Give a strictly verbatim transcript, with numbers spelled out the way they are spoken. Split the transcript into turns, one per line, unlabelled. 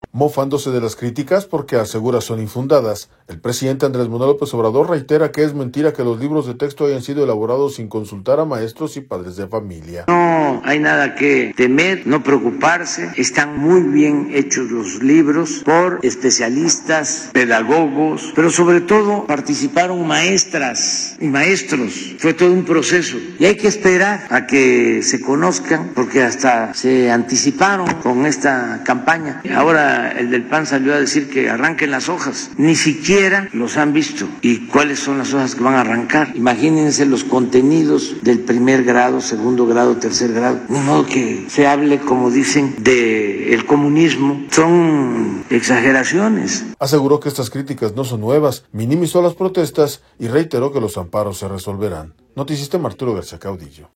Mofándose de las críticas porque asegura son infundadas, el presidente Andrés Manuel López Obrador reitera que es mentira que los libros de texto hayan sido elaborados sin consultar a maestros y padres de familia.
No hay nada que temer, no preocuparse, están muy bien hechos los libros por especialistas, pedagogos, pero sobre todo participaron maestras y maestros, fue todo un proceso y hay que esperar a que se conozcan porque hasta se anticiparon con esta campaña. Ahora el del P A N salió a decir que arranquen las hojas, ni siquiera los han visto y cuáles son las hojas que van a arrancar. Imagínense los contenidos del primer grado, segundo grado, tercer grado, de modo que se hable, como dicen, de el comunismo, son exageraciones.
Aseguró que estas críticas no son nuevas, minimizó las protestas y reiteró que los amparos se resolverán. Noticista Arturo García Caudillo.